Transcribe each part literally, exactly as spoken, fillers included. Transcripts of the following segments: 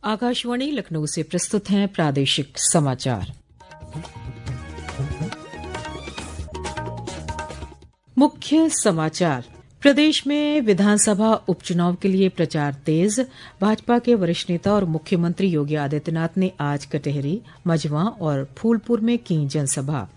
आकाशवाणी लखनऊ से प्रस्तुत हैं प्रादेशिक समाचार। मुख्य समाचार। प्रदेश में विधानसभा उपचुनाव के लिए प्रचार तेज। भाजपा के वरिष्ठ नेता और मुख्यमंत्री योगी आदित्यनाथ ने आज कटेहरी, मझवा और फूलपुर में की जनसभा।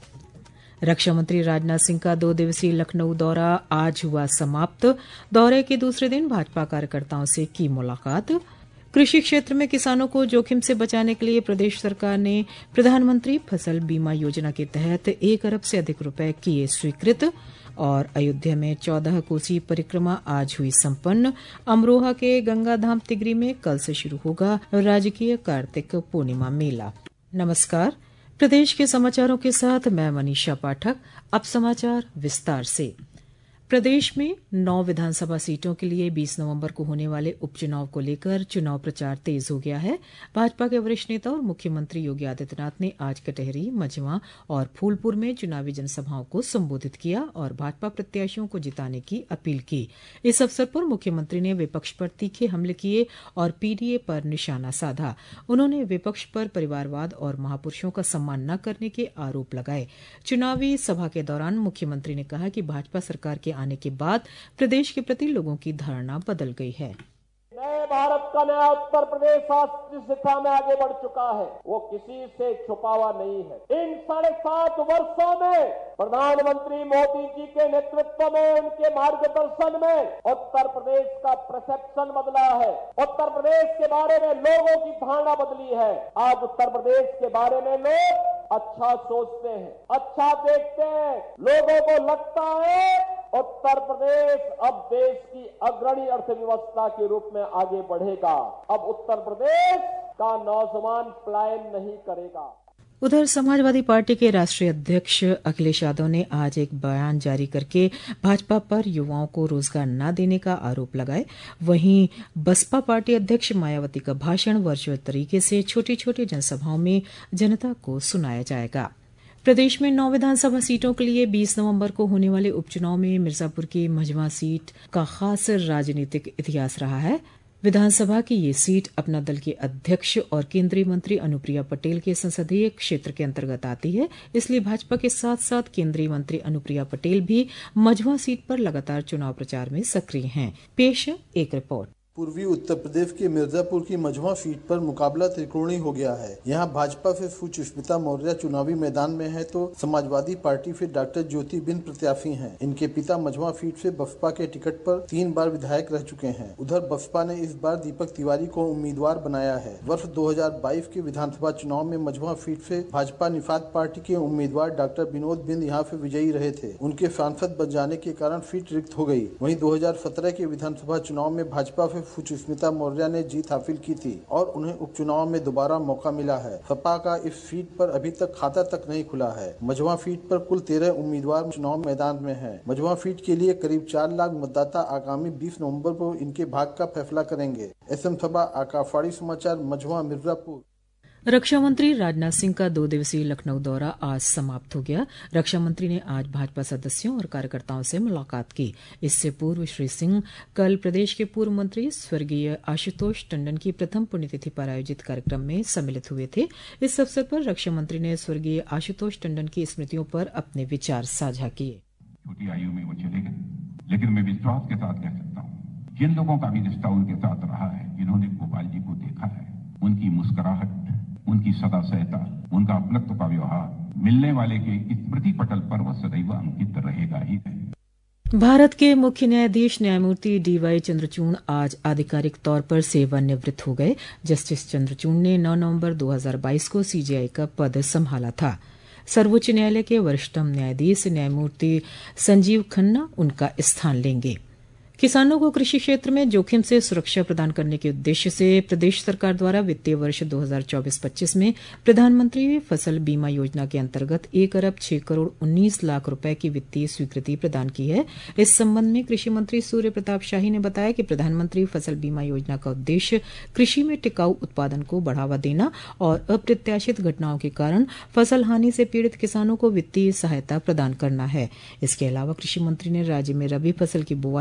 रक्षा मंत्री राजनाथ सिंह का दो दिवसीय लखनऊ दौरा आज हुआ समाप्त। दौरे के दूसरे दिन भाजपा कार्यकर्ताओं से की मुलाकात। कृषि क्षेत्र में किसानों को जोखिम से बचाने के लिए प्रदेश सरकार ने प्रधानमंत्री फसल बीमा योजना के तहत एक अरब से अधिक रुपए किए स्वीकृत। और अयोध्या में चौदह कोसी परिक्रमा आज हुई संपन्न। अमरोहा के गंगाधाम तिगरी में कल से शुरू होगा राजकीय कार्तिक पूर्णिमा मेला। नमस्कार, प्रदेश के समाचारों के साथ मैं मनीषा पाठक। अब समाचार विस्तार से। प्रदेश में नौ विधानसभा सीटों के लिए बीस नवंबर को होने वाले उपचुनाव को लेकर चुनाव प्रचार तेज हो गया है। भाजपा के वरिष्ठ नेता और मुख्यमंत्री योगी आदित्यनाथ ने आज कटेहरी, मझवा और फूलपुर में चुनावी जनसभाओं को संबोधित किया और भाजपा प्रत्याशियों को जिताने की अपील की। इस अवसर पर मुख्यमंत्री ने विपक्ष पर तीखे हमले किए और पीडीए पर निशाना साधा। उन्होंने विपक्ष पर परिवारवाद और महापुरुषों का सम्मान न करने के आरोप लगाए। चुनावी सभा के दौरान मुख्यमंत्री ने कहा कि भाजपा सरकार के आने के बाद प्रदेश के प्रति लोगों की धारणा बदल गई है। नए भारत का नया उत्तर प्रदेश शास्त्रीय शिक्षा में आगे बढ़ चुका है, वो किसी से छुपा हुआ नहीं है। इन साढ़े सात वर्षों में प्रधानमंत्री मोदी जी के नेतृत्व में, उनके मार्गदर्शन में उत्तर प्रदेश का परसेप्शन बदला है। उत्तर प्रदेश के बारे में लोगों की धारणा बदली है। आज उत्तर प्रदेश के बारे में लोग अच्छा सोचते हैं, अच्छा देखते हैं। लोगों को लगता है उत्तर प्रदेश अब देश की अग्रणी अर्थव्यवस्था के रूप में आगे बढ़ेगा। अब उत्तर प्रदेश का नौजवान पलायन नहीं करेगा। उधर समाजवादी पार्टी के राष्ट्रीय अध्यक्ष अखिलेश यादव ने आज एक बयान जारी करके भाजपा पर युवाओं को रोजगार न देने का आरोप लगाए। वहीं बसपा पार्टी अध्यक्ष मायावती का भाषण वर्चुअल तरीके से छोटी छोटी जनसभाओं में जनता को सुनाया जाएगा। प्रदेश में नौ विधानसभा सीटों के लिए बीस नवंबर को होने वाले उपचुनाव में मिर्जापुर की मझवा सीट का खास राजनीतिक इतिहास रहा है। विधानसभा की ये सीट अपना दल के अध्यक्ष और केंद्रीय मंत्री अनुप्रिया पटेल के संसदीय क्षेत्र के अंतर्गत आती है। इसलिए भाजपा के साथ साथ केंद्रीय मंत्री अनुप्रिया पटेल भी मझवा सीट पर लगातार चुनाव प्रचार में सक्रिय हैं। पेश है एक रिपोर्ट। पूर्वी उत्तर प्रदेश के मिर्जापुर की मझवा सीट पर मुकाबला त्रिकोणीय हो गया है। यहाँ भाजपा से सुष्मिता मौर्य चुनावी मैदान में है तो समाजवादी पार्टी से डॉक्टर ज्योति बिंद प्रत्याशी हैं। इनके पिता मझवा सीट से बसपा के टिकट पर तीन बार विधायक रह चुके हैं। उधर बसपा ने इस बार दीपक तिवारी को उम्मीदवार बनाया है। वर्ष दो हजार बाईस के विधानसभा चुनाव में मझवा सीट से भाजपा निषाद पार्टी के उम्मीदवार डॉक्टर विनोद बिंद यहाँ से विजयी रहे थे। उनके सांसद बन जाने के कारण सीट रिक्त हो गयी। वहीं दो हजार सत्रह के विधानसभा चुनाव में भाजपा से सुष्मिता मौर्य ने जीत हासिल की थी और उन्हें उपचुनाव में दोबारा मौका मिला है। सपा का इस सीट पर अभी तक खाता तक नहीं खुला है। मझवा सीट पर कुल तेरह उम्मीदवार चुनाव मैदान में हैं। मझवा सीट के लिए करीब चार लाख मतदाता आगामी बीस नवंबर को इनके भाग्य का फैसला करेंगे। एस एम सभा, आकाशवाणी समाचार, मझवा, मिर्जापुर। रक्षा मंत्री राजनाथ सिंह का दो दिवसीय लखनऊ दौरा आज समाप्त हो गया। रक्षा मंत्री ने आज भाजपा सदस्यों और कार्यकर्ताओं से मुलाकात की। इससे पूर्व श्री सिंह कल प्रदेश के पूर्व मंत्री स्वर्गीय आशुतोष टंडन की प्रथम पुण्यतिथि पर आयोजित कार्यक्रम में सम्मिलित हुए थे। इस अवसर पर रक्षा मंत्री ने स्वर्गीय आशुतोष टंडन की स्मृतियों पर अपने विचार साझा किए। छोटी आयु में वो चले गए, लेकिन मैं विश्वास के साथ कह सकता हूँ जिन लोगों का भी रिश्ता उनके साथ रहा है, जिन्होंने गोपाल जी को देखा है, उनकी मुस्कुराहट, उनकी सदा सहता, उनका अपनत्व का व्यवहार मिलने वाले के स्मृति पटल पर वह सदैव अंकित रहेगा ही है। भारत के मुख्य न्यायाधीश न्यायमूर्ति डी वाई चंद्रचूड़ आज आधिकारिक तौर पर सेवानिवृत्त हो गए। जस्टिस चंद्रचूड़ ने नौ नवंबर दो हजार बाईस को सीजेआई का पद संभाला था। सर्वोच्च न्यायालय के वरिष्ठतम न्यायाधीश न्यायमूर्ति संजीव खन्ना उनका स्थान लेंगे। किसानों को कृषि क्षेत्र में जोखिम से सुरक्षा प्रदान करने के उद्देश्य से प्रदेश सरकार द्वारा वित्तीय वर्ष दो हजार चौबीस पच्चीस में प्रधानमंत्री फसल बीमा योजना के अंतर्गत एक अरब छह करोड़ उन्नीस लाख रुपए की वित्तीय स्वीकृति प्रदान की है। इस संबंध में कृषि मंत्री सूर्य प्रताप शाही ने बताया कि प्रधानमंत्री फसल बीमा योजना का उद्देश्य कृषि में टिकाऊ उत्पादन को बढ़ावा देना और अप्रत्याशित घटनाओं के कारण फसल हानि से पीड़ित किसानों को वित्तीय सहायता प्रदान करना है। इसके अलावा कृषि मंत्री ने राज्य में रबी फसल की बुआई को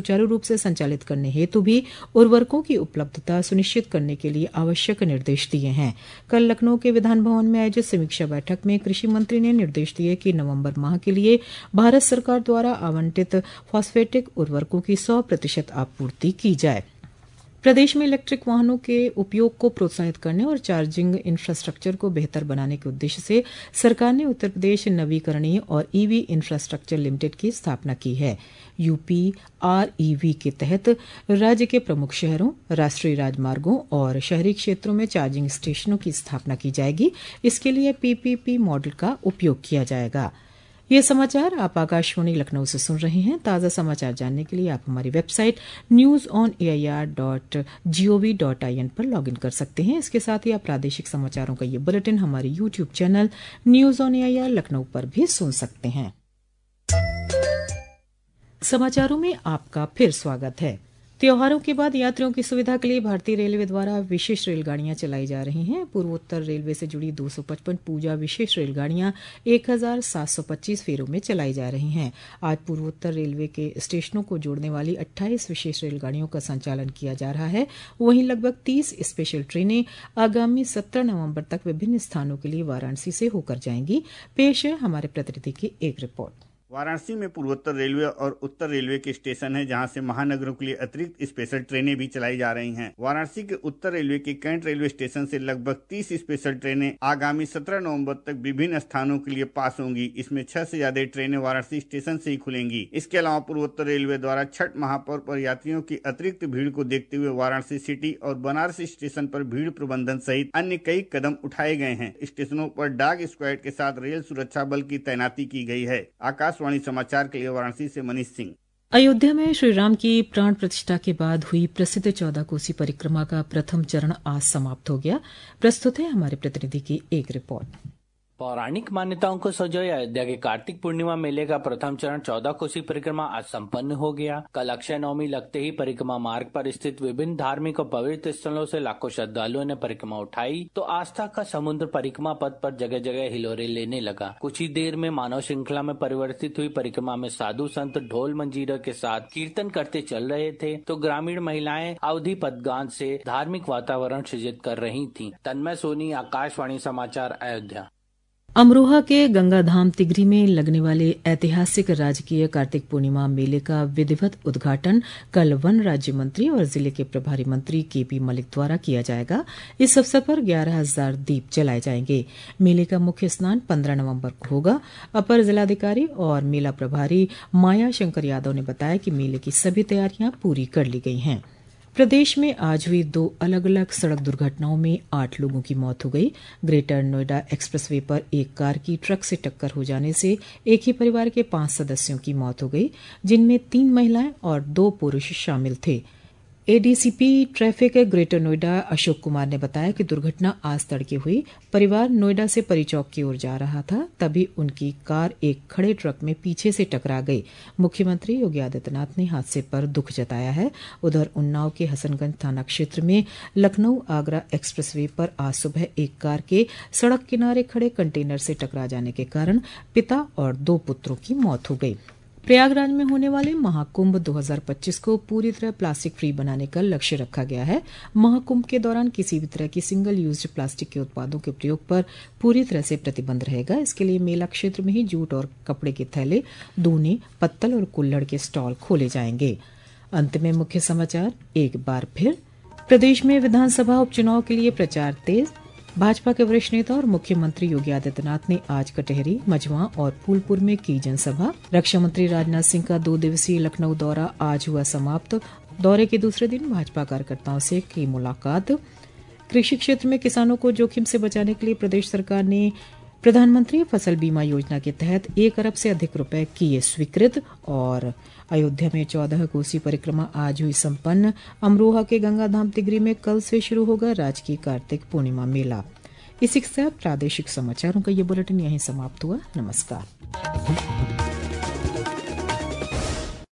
सुचारू रूप से संचालित करने हेतु भी उर्वरकों की उपलब्धता सुनिश्चित करने के लिए आवश्यक निर्देश दिए हैं। कल लखनऊ के विधान भवन में आयोजित समीक्षा बैठक में कृषि मंत्री ने निर्देश दिए कि नवंबर माह के लिए भारत सरकार द्वारा आवंटित फॉस्फेटिक उर्वरकों की सौ प्रतिशत आपूर्ति की जाए। प्रदेश में इलेक्ट्रिक वाहनों के उपयोग को प्रोत्साहित करने और चार्जिंग इंफ्रास्ट्रक्चर को बेहतर बनाने के उद्देश्य से सरकार ने उत्तर प्रदेश नवीकरणीय और ईवी इंफ्रास्ट्रक्चर लिमिटेड की स्थापना की है। यूपी आरईवी के तहत राज्य के प्रमुख शहरों, राष्ट्रीय राजमार्गों और शहरी क्षेत्रों में चार्जिंग स्टेशनों की स्थापना की जाएगी। इसके लिए पीपीपी मॉडल का उपयोग किया जाएगा। ये समाचार आप आकाशवाणी लखनऊ से सुन रहे हैं। ताज़ा समाचार जानने के लिए आप हमारी website news on A I R dot G O V dot I N पर लॉग इन कर सकते हैं। इसके साथ ही आप प्रादेशिक समाचारों का ये बुलेटिन हमारे YouTube channel news on A I R Lucknow पर भी सुन सकते हैं। समाचारों में आपका फिर स्वागत है। त्योहारों के बाद यात्रियों की सुविधा के लिए भारतीय रेलवे द्वारा विशेष रेलगाड़ियां चलाई जा रही हैं। पूर्वोत्तर रेलवे से जुड़ी दो सौ पचपन पूजा विशेष रेलगाड़ियां एक हजार सात सौ पच्चीस फेरों में चलाई जा रही हैं। आज पूर्वोत्तर रेलवे के स्टेशनों को जोड़ने वाली अट्ठाईस विशेष रेलगाड़ियों का संचालन किया जा रहा है। वहीं लगभग तीस स्पेशल ट्रेनें आगामी सत्रह नवम्बर तक विभिन्न स्थानों के लिए वाराणसी से होकर जाएंगी। पेश है हमारे प्रतिनिधि की एक रिपोर्ट। वाराणसी में पूर्वोत्तर रेलवे और उत्तर रेलवे के स्टेशन है, जहां से महानगरों के लिए अतिरिक्त स्पेशल ट्रेनें भी चलाई जा रही हैं। वाराणसी के उत्तर रेलवे के कैंट रेलवे स्टेशन से लगभग तीस स्पेशल ट्रेनें आगामी सत्रह नवंबर तक विभिन्न स्थानों के लिए पास होंगी। इसमें छह से ज्यादा ट्रेनें वाराणसी स्टेशन से ही खुलेंगी। इसके अलावा पूर्वोत्तर रेलवे द्वारा छठ महापर्व पर यात्रियों की अतिरिक्त भीड़ को देखते हुए वाराणसी सिटी और बनारस स्टेशन पर भीड़ प्रबंधन सहित अन्य कई कदम उठाए गए हैं। स्टेशनों पर डॉग स्क्वाड के साथ रेल सुरक्षा बल की तैनाती की गई है। आकाश वाणी समाचार के लिए वाराणसी से मनीष सिंह। अयोध्या में श्री राम की प्राण प्रतिष्ठा के बाद हुई प्रसिद्ध चौदह कोसी परिक्रमा का प्रथम चरण आज समाप्त हो गया। प्रस्तुत है हमारे प्रतिनिधि की एक रिपोर्ट। पौराणिक मान्यताओं को सजोए अयोध्या के कार्तिक पूर्णिमा मेले का प्रथम चरण चौदह कोसी परिक्रमा आज संपन्न हो गया। कल अक्षय नवमी लगते ही परिक्रमा मार्ग पर स्थित विभिन्न धार्मिक और पवित्र स्थलों से लाखों श्रद्धालुओं ने परिक्रमा उठाई तो आस्था का समुद्र परिक्रमा पथ पर जगह जगह हिलोरे लेने लगा। कुछ ही देर में मानव श्रृंखला में परिवर्तित हुई परिक्रमा में साधु संत ढोल मंजीरा के साथ कीर्तन करते चल रहे थे तो ग्रामीण महिलाएं अवधि पदगान से धार्मिक वातावरण सृजित कर रही थीं। तन्मय सोनी, आकाशवाणी समाचार, अयोध्या। अमरोहा के गंगाधाम तिगरी में लगने वाले ऐतिहासिक राजकीय कार्तिक पूर्णिमा मेले का विधिवत उद्घाटन कल वन राज्य मंत्री और जिले के प्रभारी मंत्री के पी मलिक द्वारा किया जाएगा। इस अवसर पर ग्यारह हजार दीप जलाए जाएंगे। मेले का मुख्य स्नान पंद्रह नवंबर को होगा। अपर जिलाधिकारी और मेला प्रभारी माया शंकर यादव ने बताया कि मेले की सभी तैयारियां पूरी कर ली गई हैं। प्रदेश में आज हुई दो अलग अलग सड़क दुर्घटनाओं में आठ लोगों की मौत हो गई। ग्रेटर नोएडा एक्सप्रेसवे पर एक कार की ट्रक से टक्कर हो जाने से एक ही परिवार के पांच सदस्यों की मौत हो गई, जिनमें तीन महिलाएं और दो पुरुष शामिल थे। ADCP traffic greater Noida Ashok Kumar ने बताया कि दुर्घटना आज तड़के हुई। परिवार नोएडा से परी चौक की ओर जा रहा था, तभी उनकी कार एक खड़े ट्रक में पीछे से टकरा गई। मुख्यमंत्री योगी आदित्यनाथ ने हादसे पर दुख जताया है। उधर उन्नाव के हसनगंज थाना क्षेत्र में लखनऊ आगरा एक्सप्रेसवे पर आज सुबह एक कार के सड़क किनारे खड़े कंटेनर से टकरा जाने के कारण पिता और दो पुत्रों की मौत हो गई। प्रयागराज में होने वाले महाकुंभ दो हज़ार पच्चीस को पूरी तरह प्लास्टिक फ्री बनाने का लक्ष्य रखा गया है। महाकुंभ के दौरान किसी भी तरह की सिंगल यूज्ड प्लास्टिक के उत्पादों के प्रयोग पर पूरी तरह से प्रतिबंध रहेगा। इसके लिए मेला क्षेत्र में ही जूट और कपड़े के थैले, दूने, पत्तल और कुल्हड़ के स्टॉल खोले जाएंगे। अंत में मुख्य समाचार एक बार फिर। प्रदेश में विधानसभा उपचुनाव के लिए प्रचार तेज। भाजपा के वरिष्ठ नेता और मुख्यमंत्री योगी आदित्यनाथ ने आज कटहरी, मझवा और फूलपुर में की जनसभा। रक्षा मंत्री राजनाथ सिंह का दो दिवसीय लखनऊ दौरा आज हुआ समाप्त। दौरे के दूसरे दिन भाजपा कार्यकर्ताओं से की मुलाकात। कृषि क्षेत्र में किसानों को जोखिम से बचाने के लिए प्रदेश सरकार ने प्रधानमंत्री फसल बीमा योजना के तहत एक अरब से अधिक रुपए किए स्वीकृत। और अयोध्या में चौदह कोसी परिक्रमा आज हुई संपन्न। अमरोहा के गंगाधाम तिगरी में कल से शुरू होगा राजकीय कार्तिक पूर्णिमा मेला। इसी के साथ प्रादेशिक समाचारों का ये बुलेटिन यहीं समाप्त हुआ। नमस्कार।